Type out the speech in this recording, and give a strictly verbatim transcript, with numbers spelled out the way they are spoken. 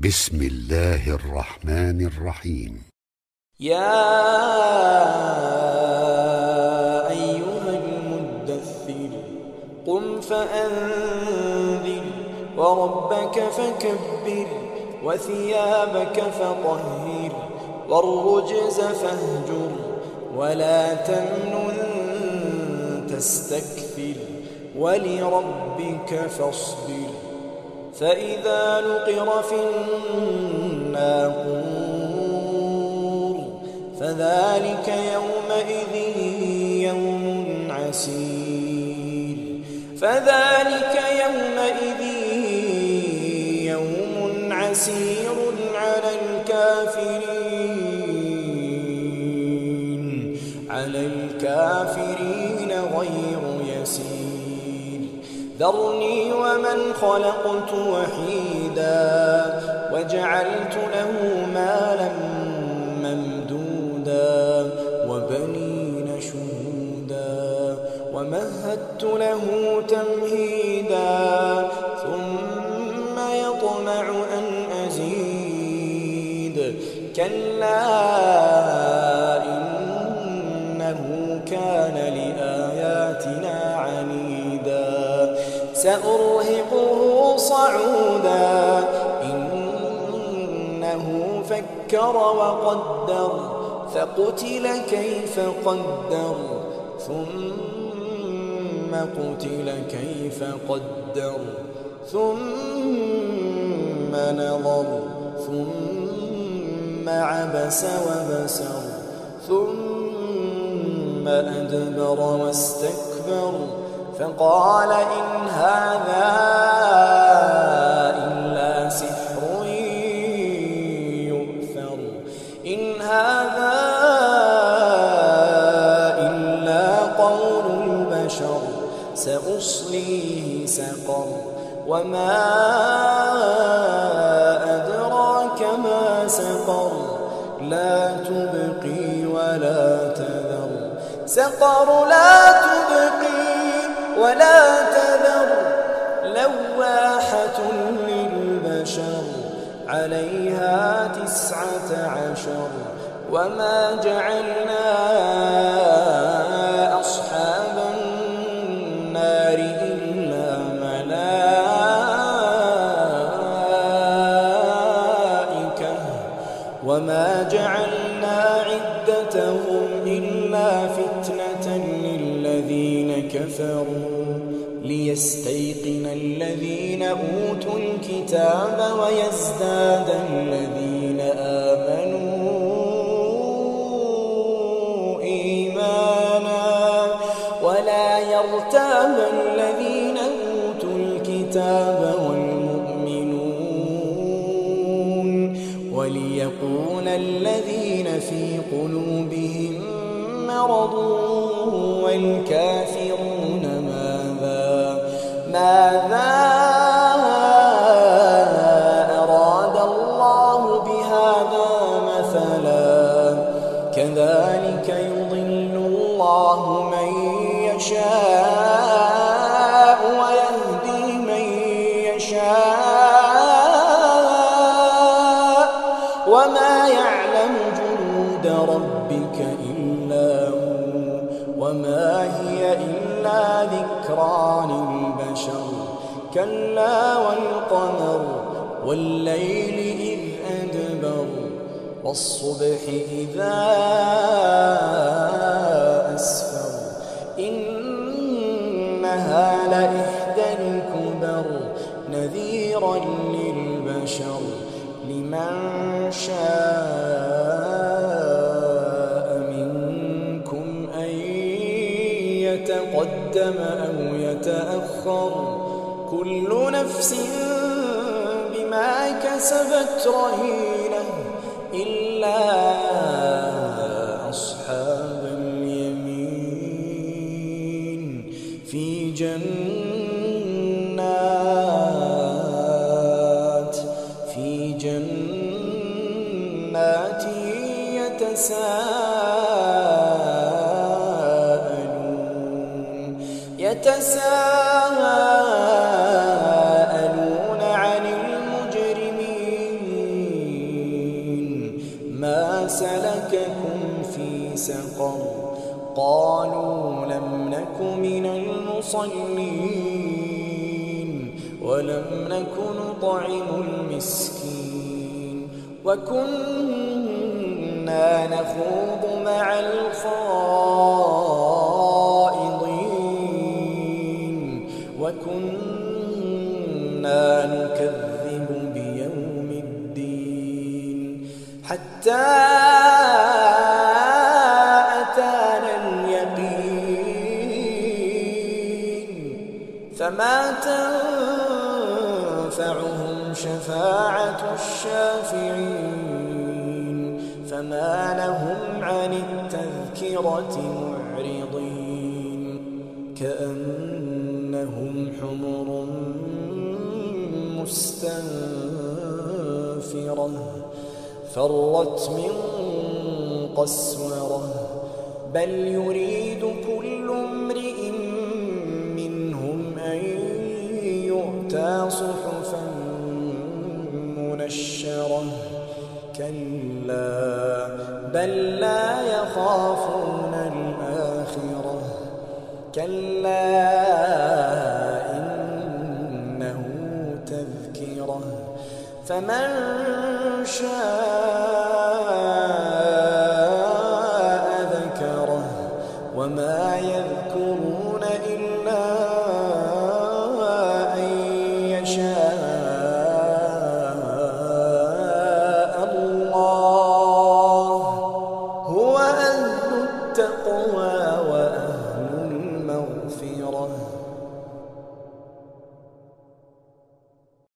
بسم الله الرحمن الرحيم. يا أيها المدثر قم فأنذر وربك فكبر وثيابك فطهر والرجز فاهجر ولا تمنن تستكثر ولربك فاصبر فإذا نقر في الناقور فذلك يومئذ يوم عسير فذلك يومئذ يوم عسير على الكافرين على الكافرين غير يسير ذرني ومن خلقت وحيدا وجعلت له مالا ممدودا وبنين شهودا ومهدت له تمهيدا ثم يطمع أن أزيد كلا إنه كان لآياتنا عنيدا سأرهقه صعودا إنه فكر وقدر فقتل كيف قدر ثم قتل كيف قدر ثم نظر ثم عبس وبسر ثم أدبر واستكبر فقال إن هذا إلا سحر يؤثر إن هذا إلا قول البشر سأصليه سقر وما أدراك ما سقر لا تبقي ولا تذر سقر لا تبقي ولا تذر لواحة للبشر عليها تسعة عشر وما جعلنا أصحاب النار إلا ملائكة وما جعلنا عدتهم إلا فتنة للذين كفروا ليستيقن الذين أوتوا الكتاب ويزداد الذين آمنوا إيمانا ولا يرتاب الذين أوتوا الكتاب والمؤمنون وليقول الذين في قلوبهم مرض والكافرون ماذا ماذا أراد الله بهذا مثلا كذلك يضل الله من يشاء ويهدي من يشاء وما يعلم جنود ربك إلا هو وما هي إلا ذكرى للبشر كلا والقمر والليل إذ أدبر والصبح إذا أسفر إنها لإحدى الكبر نذيرا للبشر لمن شاء منكم أن يتقدم أو يتأخر كل نفس بما كسبت رهينة إلا أصحاب اليمين في جنات في جنات يتساءلون يتساءلون عن المجرمين سلككم في سقر قالوا لم نك من المصلين ولم نك نطعم المسكين وكنا نخوض مع الخائضين وكنا نكذب بيوم الدين حتى أتانا اليقين فما تنفعهم شفاعة الشافعين فما لهم عن التذكرة معرضين كأنهم حمر مستنفرة فرت من قسورة بل يريد كل امرئ منهم أن يؤتى صحفا منشرة كلا بل لا يخافون الآخرة كلا إنه تذكرة فمن شاء